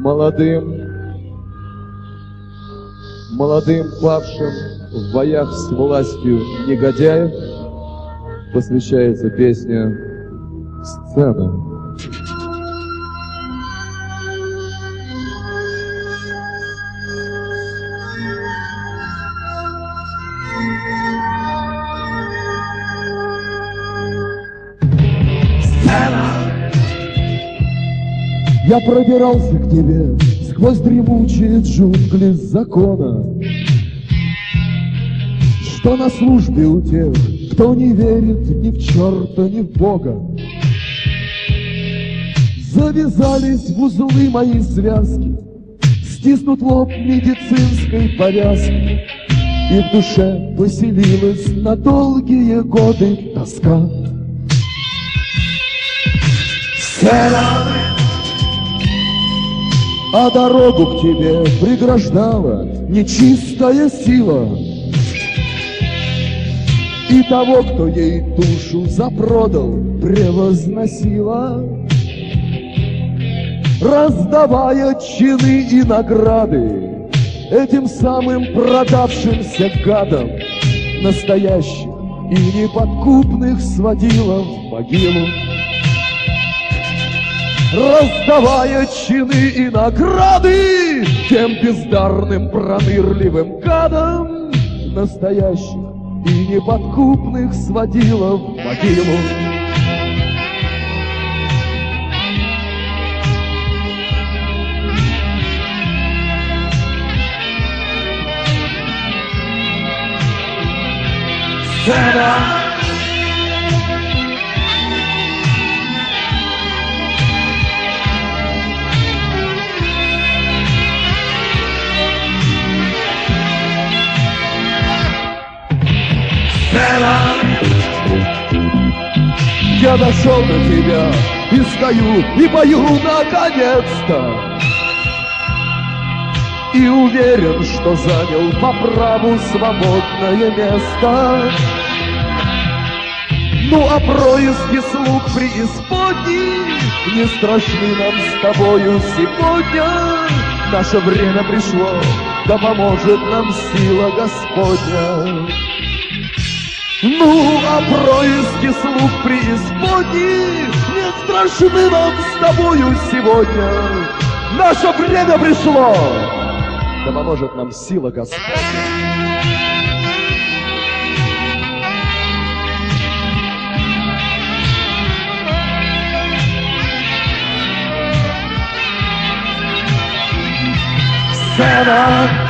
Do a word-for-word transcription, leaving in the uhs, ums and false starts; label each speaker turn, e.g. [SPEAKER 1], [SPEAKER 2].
[SPEAKER 1] Молодым, молодым павшим в боях с властью негодяев посвящается песня «Сцена».
[SPEAKER 2] Я пробирался к тебе сквозь дремучие джунгли закона, что на службе у тех, кто не верит ни в черта, ни в Бога. Завязались в узлы мои связки, стиснут лоб медицинской повязки, и в душе поселилась на долгие годы тоска. Сцена! А дорогу к тебе преграждала нечистая сила, и того, кто ей душу запродал, превозносила, раздавая чины и награды этим самым продавшимся гадам, настоящих и неподкупных сводила в могилу. Раздавая чины и награды тем бездарным пронырливым гадам, настоящих и неподкупных сводила в могилу. Сцена! Я дошел до тебя и стою, и пою наконец-то, и уверен, что занял по праву свободное место. Ну а происки слуг преисподней не страшны нам с тобою сегодня. Наше время пришло, да поможет нам сила Господня. Ну, а происки слуг преисподней не страшны нам с тобою сегодня. Наше время пришло, да поможет нам сила Господня. Сцена!